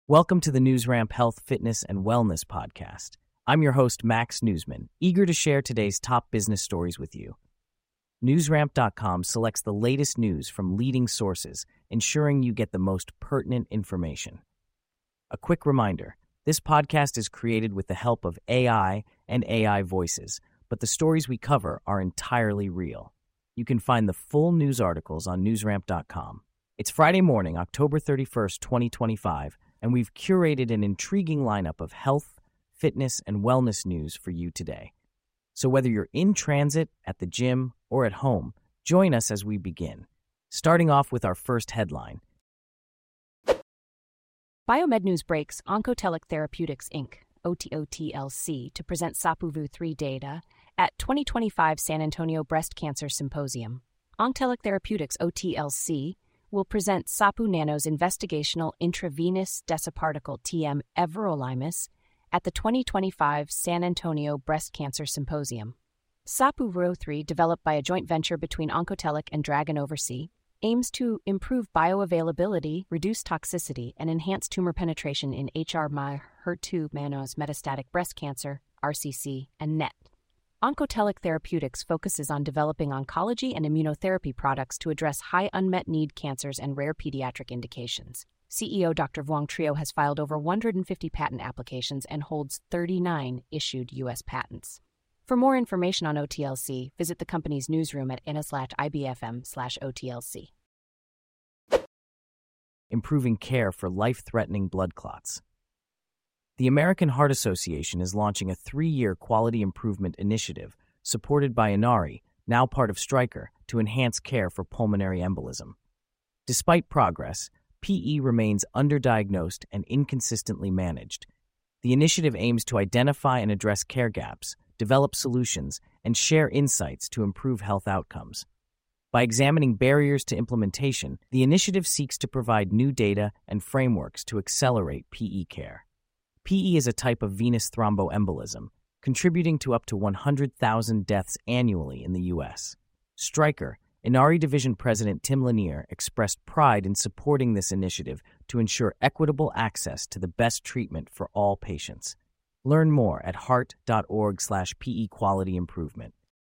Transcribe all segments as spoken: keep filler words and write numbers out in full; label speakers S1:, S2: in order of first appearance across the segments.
S1: Welcome to the NewsRamp Health, Fitness, and Wellness podcast. I'm your host, Max Newsman, eager to share today's top business stories with you. Newsramp dot com selects the latest news from leading sources, ensuring you get the most pertinent information. A quick reminder, this podcast is created with the help of A I and A I voices, but the stories we cover are entirely real. You can find the full news articles on Newsramp dot com. It's Friday morning, October thirty-first, twenty twenty-five, and we've curated an intriguing lineup of health, fitness, and wellness news for you today. So whether you're in transit, at the gym, or at home, join us as we begin. Starting off with our first headline.
S2: Biomed News breaks Oncotelic Therapeutics, Incorporated, O T O T L C, to present SAPUVU three data at twenty twenty-five San Antonio Breast Cancer Symposium. Oncotelic Therapeutics, O T L C, will present Sapu Nano's investigational intravenous deciparticle T M everolimus at the twenty twenty-five San Antonio Breast Cancer Symposium. SAPUVU three, developed by a joint venture between Oncotelic and Dragon Overseas, aims to improve bioavailability, reduce toxicity, and enhance tumor penetration in H R M I H E R two Manos metastatic breast cancer, R C C, and N E T. Oncotelic Therapeutics focuses on developing oncology and immunotherapy products to address high unmet need cancers and rare pediatric indications. C E O Doctor Vuong Trio has filed over one hundred fifty patent applications and holds thirty-nine issued U S patents. For more information on O T L C, visit the company's newsroom at N S L A T I B F M slash O T L C.
S1: Improving care for life-threatening blood clots. The American Heart Association is launching a three-year quality improvement initiative supported by Inari, now part of Stryker, to enhance care for pulmonary embolism. Despite progress, P E remains underdiagnosed and inconsistently managed. The initiative aims to identify and address care gaps, develop solutions, and share insights to improve health outcomes. By examining barriers to implementation, the initiative seeks to provide new data and frameworks to accelerate P E care. P E is a type of venous thromboembolism, contributing to up to one hundred thousand deaths annually in the U S. Stryker, Inari Division President Tim Lanier, expressed pride in supporting this initiative to ensure equitable access to the best treatment for all patients. Learn more at heart.org slash PE quality improvement.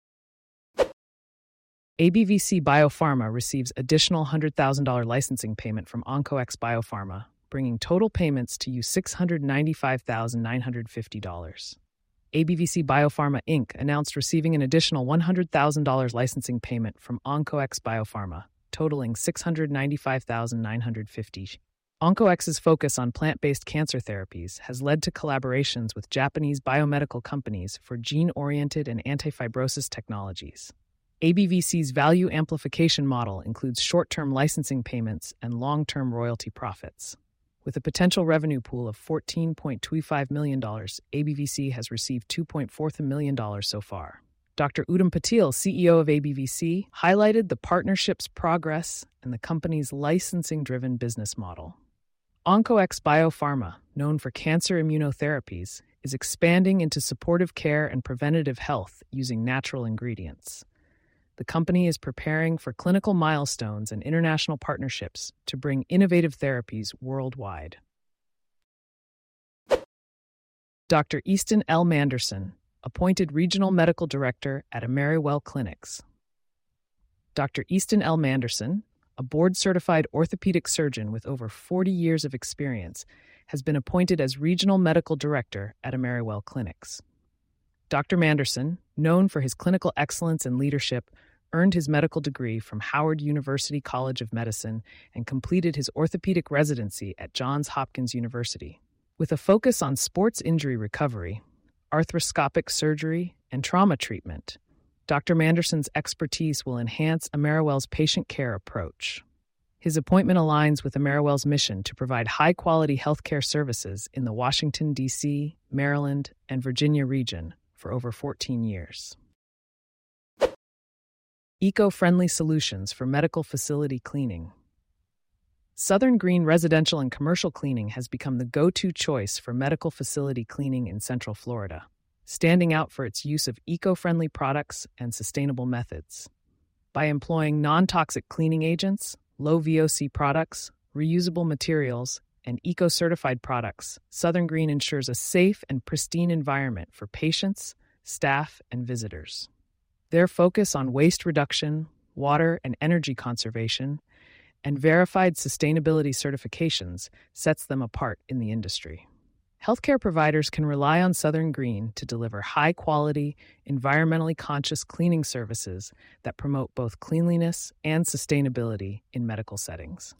S3: A B V C Biopharma receives additional one hundred thousand dollars licensing payment from OncoX Biopharma, bringing total payments to six hundred ninety-five thousand nine hundred fifty dollars. A B V C Biopharma, Incorporated announced receiving an additional one hundred thousand dollars licensing payment from OncoX Biopharma, totaling six hundred ninety-five thousand nine hundred fifty dollars. OncoX's focus on plant-based cancer therapies has led to collaborations with Japanese biomedical companies for gene-oriented and anti-fibrosis technologies. A B V C's value amplification model includes short-term licensing payments and long-term royalty profits. With a potential revenue pool of fourteen point two five million dollars, A B V C has received two point four million dollars so far. Doctor Udam Patil, C E O of A B V C, highlighted the partnership's progress and the company's licensing-driven business model. OncoX Biopharma, known for cancer immunotherapies, is expanding into supportive care and preventative health using natural ingredients. The company is preparing for clinical milestones and international partnerships to bring innovative therapies worldwide. Doctor Easton L. Manderson, appointed Regional Medical Director at Ameriwell Clinics. Doctor Easton L. Manderson, a board-certified orthopedic surgeon with over forty years of experience, has been appointed as Regional Medical Director at Ameriwell Clinics. Doctor Manderson, known for his clinical excellence and leadership, earned his medical degree from Howard University College of Medicine and completed his orthopedic residency at Johns Hopkins University. With a focus on sports injury recovery, arthroscopic surgery, and trauma treatment, Doctor Manderson's expertise will enhance Ameriwell's patient care approach. His appointment aligns with Ameriwell's mission to provide high-quality healthcare services in the Washington, D C, Maryland, and Virginia region for over fourteen years. Eco-friendly solutions for medical facility cleaning. Southern Green Residential and Commercial Cleaning has become the go-to choice for medical facility cleaning in Central Florida, standing out for its use of eco-friendly products and sustainable methods. By employing non-toxic cleaning agents, low V O C products, reusable materials, and eco-certified products, Southern Green ensures a safe and pristine environment for patients, staff, and visitors. Their focus on waste reduction, water and energy conservation, and verified sustainability certifications sets them apart in the industry. Healthcare providers can rely on Southern Green to deliver high-quality, environmentally conscious cleaning services that promote both cleanliness and sustainability in medical settings.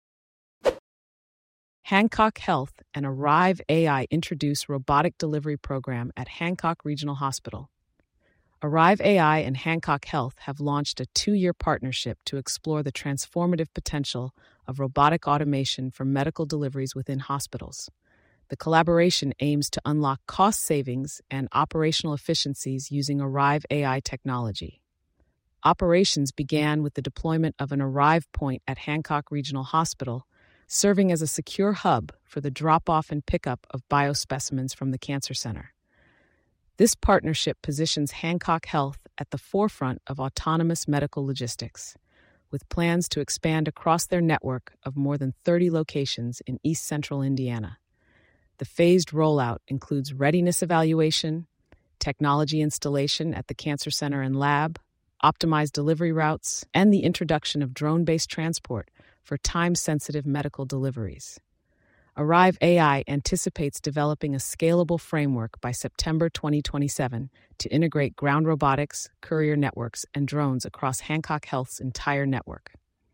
S3: Hancock Health and Arrive A I introduce robotic delivery program at Hancock Regional Hospital. Arrive A I and Hancock Health have launched a two-year partnership to explore the transformative potential of robotic automation for medical deliveries within hospitals. The collaboration aims to unlock cost savings and operational efficiencies using Arrive A I technology. Operations began with the deployment of an Arrive point at Hancock Regional Hospital, serving as a secure hub for the drop-off and pickup of biospecimens from the cancer center. This partnership positions Hancock Health at the forefront of autonomous medical logistics, with plans to expand across their network of more than thirty locations in East Central Indiana. The phased rollout includes readiness evaluation, technology installation at the cancer center and lab, optimized delivery routes, and the introduction of drone-based transport for time-sensitive medical deliveries. Arrive A I anticipates developing a scalable framework by September twenty twenty-seven to integrate ground robotics, courier networks, and drones across Hancock Health's entire network.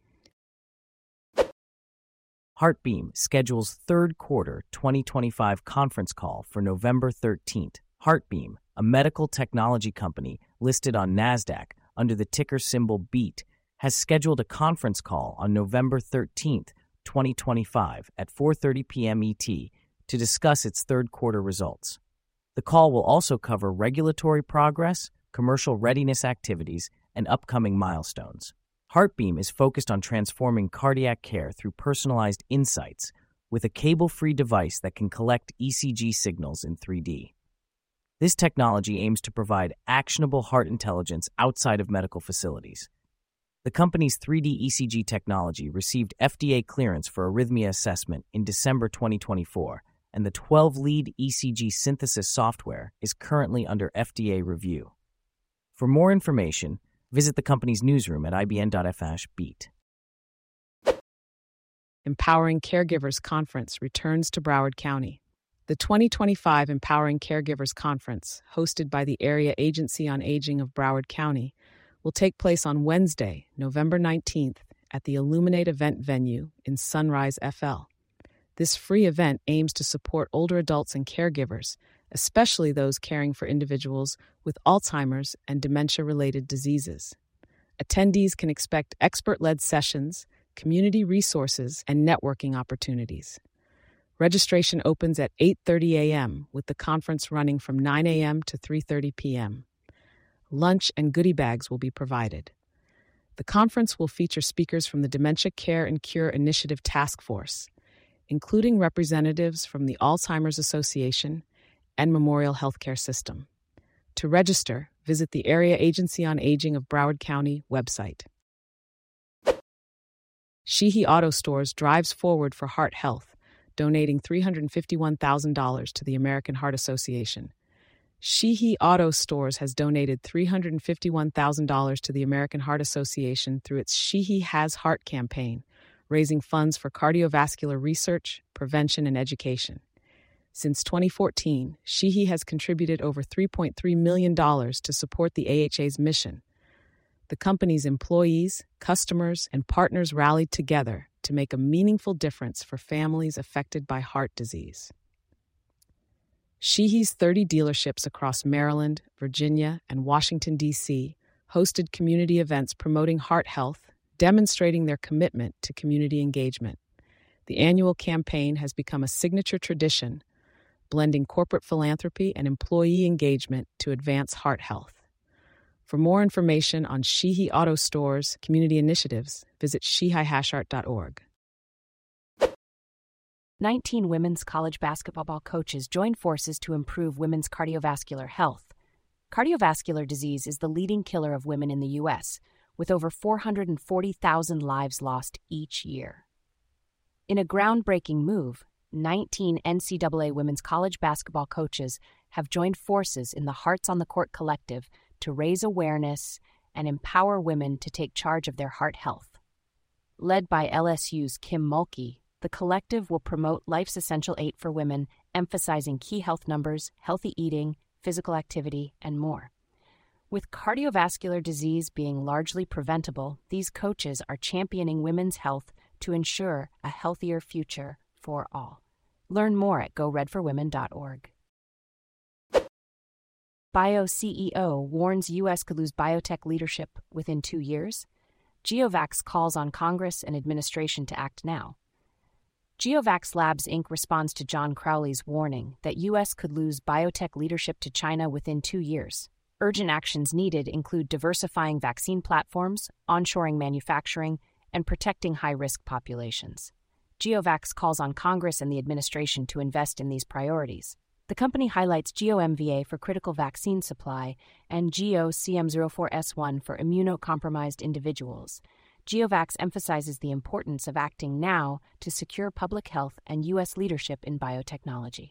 S1: HeartBeam schedules third quarter twenty twenty-five conference call for November thirteenth. HeartBeam, a medical technology company listed on NASDAQ under the ticker symbol B E A T, has scheduled a conference call on November thirteenth, twenty twenty-five at four thirty p.m. E T to discuss its third quarter results. The call will also cover regulatory progress, commercial readiness activities, and upcoming milestones. HeartBeam is focused on transforming cardiac care through personalized insights with a cable-free device that can collect E C G signals in three D. This technology aims to provide actionable heart intelligence outside of medical facilities. The company's three D E C G technology received F D A clearance for arrhythmia assessment in December twenty twenty-four, and the twelve-lead E C G synthesis software is currently under F D A review. For more information, visit the company's newsroom at I B N dot F slash B E A T.
S3: Empowering Caregivers Conference returns to Broward County. The twenty twenty-five Empowering Caregivers Conference, hosted by the Area Agency on Aging of Broward County, will take place on Wednesday, November nineteenth, at the Illuminate event venue in Sunrise, F L. This free event aims to support older adults and caregivers, especially those caring for individuals with Alzheimer's and dementia-related diseases. Attendees can expect expert-led sessions, community resources, and networking opportunities. Registration opens at eight thirty a.m., with the conference running from nine a.m. to three thirty p.m. Lunch and goodie bags will be provided. The conference will feature speakers from the Dementia Care and Cure Initiative Task Force, including representatives from the Alzheimer's Association and Memorial Healthcare System. To register, visit the Area Agency on Aging of Broward County website. Sheehy Auto Stores drives forward for heart health, donating three hundred fifty-one thousand dollars to the American Heart Association. Sheehy Auto Stores has donated three hundred fifty-one thousand dollars to the American Heart Association through its Sheehy Has Heart campaign, raising funds for cardiovascular research, prevention, and education. Since twenty fourteen, Sheehy has contributed over three point three million dollars to support the A H A's mission. The company's employees, customers, and partners rallied together to make a meaningful difference for families affected by heart disease. Sheehy's thirty dealerships across Maryland, Virginia, and Washington, D C hosted community events promoting heart health, demonstrating their commitment to community engagement. The annual campaign has become a signature tradition, blending corporate philanthropy and employee engagement to advance heart health. For more information on Sheehy Auto Stores' community initiatives, visit sheehy hashart dot org.
S2: nineteen women's college basketball coaches join forces to improve women's cardiovascular health. Cardiovascular disease is the leading killer of women in the U S, with over four hundred forty thousand lives lost each year. In a groundbreaking move, nineteen N C double A women's college basketball coaches have joined forces in the Hearts on the Court collective to raise awareness and empower women to take charge of their heart health. Led by L S U's Kim Mulkey, the collective will promote Life's Essential Eight for women, emphasizing key health numbers, healthy eating, physical activity, and more. With cardiovascular disease being largely preventable, these coaches are championing women's health to ensure a healthier future for all. Learn more at go red for women dot org. Bio C E O warns U S could lose biotech leadership within two years. GeoVax calls on Congress and administration to act now. GeoVax Labs Incorporated responds to John Crowley's warning that U S could lose biotech leadership to China within two years. Urgent actions needed include diversifying vaccine platforms, onshoring manufacturing, and protecting high-risk populations. GeoVax calls on Congress and the administration to invest in these priorities. The company highlights GeoMVA for critical vaccine supply and Geo C M zero four S one for immunocompromised individuals. GeoVax emphasizes the importance of acting now to secure public health and U S leadership in biotechnology.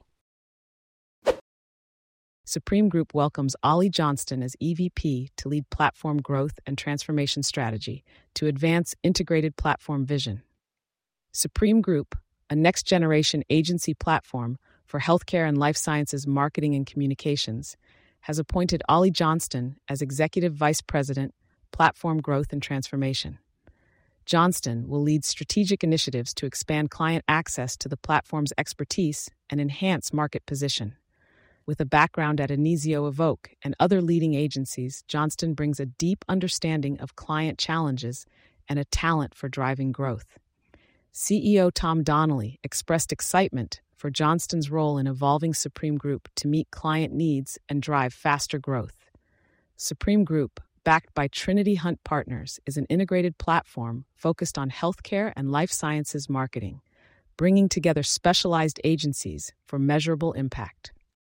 S3: Supreme Group welcomes Ollie Johnston as E V P to lead platform growth and transformation strategy to advance integrated platform vision. Supreme Group, a next-generation agency platform for healthcare and life sciences marketing and communications, has appointed Ollie Johnston as Executive Vice President, Platform Growth and Transformation. Johnston will lead strategic initiatives to expand client access to the platform's expertise and enhance market position. With a background at Anisio Evoke and other leading agencies, Johnston brings a deep understanding of client challenges and a talent for driving growth. C E O Tom Donnelly expressed excitement for Johnston's role in evolving Supreme Group to meet client needs and drive faster growth. Supreme Group, backed by Trinity Hunt Partners, is an integrated platform focused on healthcare and life sciences marketing, bringing together specialized agencies for measurable impact.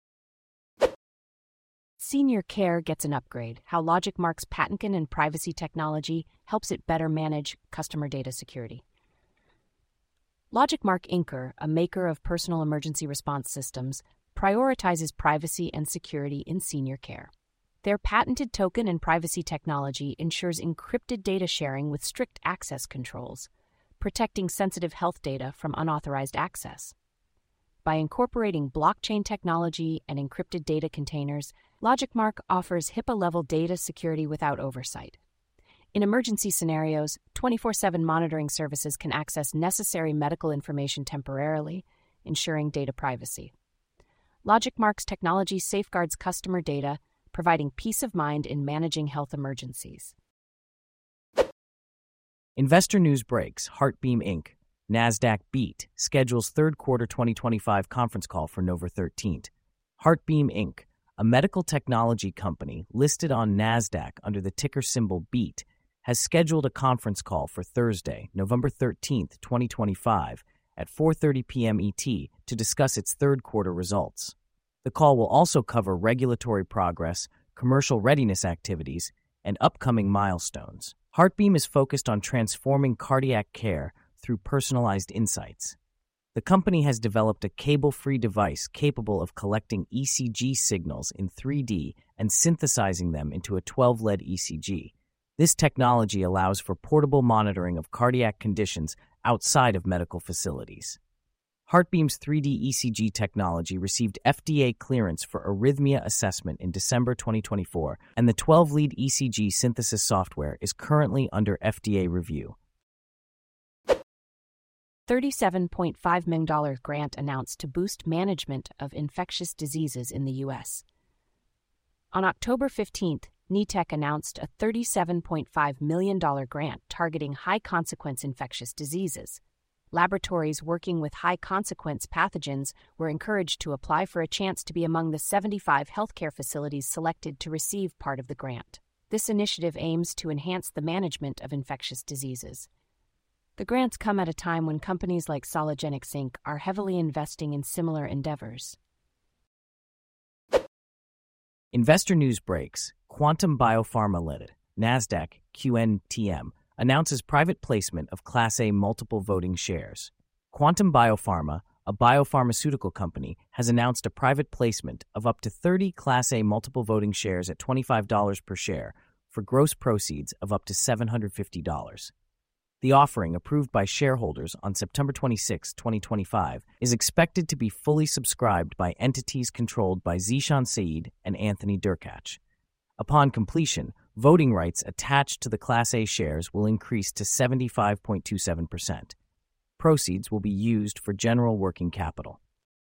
S2: Senior Care gets an upgrade. How LogicMark's patent and privacy technology helps it better manage customer data security. LogicMark Incorporated, a maker of personal emergency response systems, prioritizes privacy and security in senior care. Their patented token and privacy technology ensures encrypted data sharing with strict access controls, protecting sensitive health data from unauthorized access. By incorporating blockchain technology and encrypted data containers, LogicMark offers HIPAA-level data security without oversight. In emergency scenarios, twenty-four seven monitoring services can access necessary medical information temporarily, ensuring data privacy. LogicMark's technology safeguards customer data, providing peace of mind in managing health emergencies.
S1: Investor news breaks. Heartbeam Incorporated. NASDAQ beat schedules third quarter twenty twenty-five conference call for November thirteenth. Heartbeam Incorporated, a medical technology company listed on NASDAQ under the ticker symbol BEAT, has scheduled a conference call for Thursday, November thirteenth, twenty twenty-five, at four thirty p.m. E T to discuss its third quarter results. The call will also cover regulatory progress, commercial readiness activities, and upcoming milestones. Heartbeam is focused on transforming cardiac care through personalized insights. The company has developed a cable-free device capable of collecting E C G signals in three D and synthesizing them into a twelve-lead E C G. This technology allows for portable monitoring of cardiac conditions outside of medical facilities. Heartbeam's three D E C G technology received F D A clearance for arrhythmia assessment in December twenty twenty-four, and the twelve-lead E C G synthesis software is currently under F D A review.
S2: thirty-seven point five million dollars grant announced to boost management of infectious diseases in the U S. On October fifteenth, N E T E C announced a thirty-seven point five million dollars grant targeting high-consequence infectious diseases. Laboratories working with high-consequence pathogens were encouraged to apply for a chance to be among the seventy-five healthcare facilities selected to receive part of the grant. This initiative aims to enhance the management of infectious diseases. The grants come at a time when companies like Sologenics Incorporated are heavily investing in similar endeavors.
S1: Investor news breaks. Quantum Biopharma Limited, NASDAQ Q N T M, announces private placement of Class A multiple voting shares. Quantum Biopharma, a biopharmaceutical company, has announced a private placement of up to thirty Class A multiple voting shares at twenty-five dollars per share for gross proceeds of up to seven hundred fifty dollars. The offering, approved by shareholders on September twenty-sixth, twenty twenty-five, is expected to be fully subscribed by entities controlled by Zeeshan Saeed and Anthony Derkach. Upon completion, voting rights attached to the Class A shares will increase to seventy-five point two seven percent. Proceeds will be used for general working capital.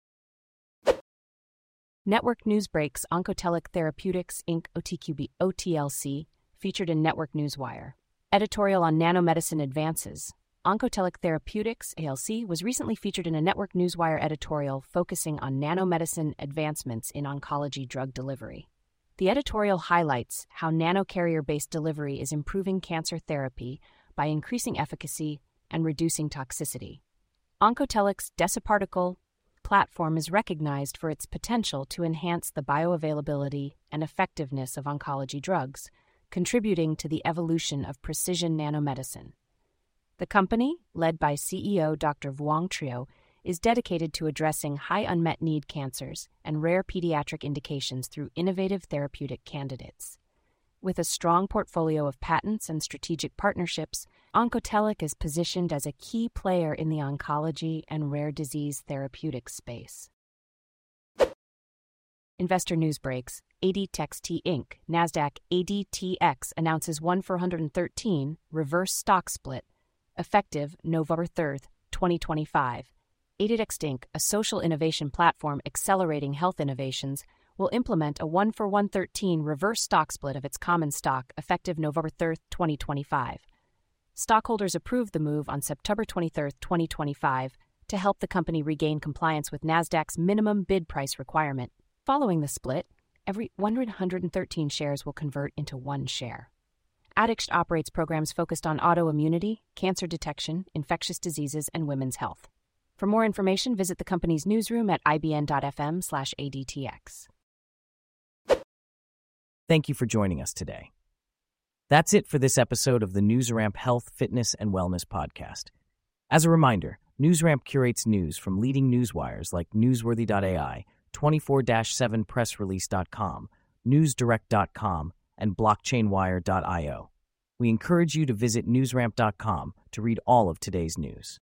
S2: Network news breaks Oncotelic Therapeutics, Incorporated, O T Q B, O T L C, featured in Network Newswire. Editorial on nanomedicine advances. Oncotelic Therapeutics, A L C, was recently featured in a Network Newswire editorial focusing on nanomedicine advancements in oncology drug delivery. The editorial highlights how nanocarrier-based delivery is improving cancer therapy by increasing efficacy and reducing toxicity. Oncotelic's DesiParticle platform is recognized for its potential to enhance the bioavailability and effectiveness of oncology drugs, contributing to the evolution of precision nanomedicine. The company, led by C E O Doctor Vuong Trio, is dedicated to addressing high unmet need cancers and rare pediatric indications through innovative therapeutic candidates. With a strong portfolio of patents and strategic partnerships, Oncotelic is positioned as a key player in the oncology and rare disease therapeutic space. Investor news breaks. A D T X T Incorporated, NASDAQ A D T X, announces one for one hundred thirteen reverse stock split, effective November third, twenty twenty-five. A D T X Incorporated, a social innovation platform accelerating health innovations, will implement a one for one hundred thirteen reverse stock split of its common stock effective November third, twenty twenty-five. Stockholders approved the move on September twenty-third, twenty twenty-five, to help the company regain compliance with NASDAQ's minimum bid price requirement. Following the split, every one hundred thirteen shares will convert into one share. Addict operates programs focused on autoimmunity, cancer detection, infectious diseases, and women's health. For more information, visit the company's newsroom at ibn.fm slash ADTX.
S1: Thank you for joining us today. That's it for this episode of the NewsRamp Health, Fitness, and Wellness podcast. As a reminder, NewsRamp curates news from leading newswires like Newsworthy dot A I, twenty-four seven press release dot com, newsdirect dot com, and blockchain wire dot io. We encourage you to visit newsramp dot com to read all of today's news.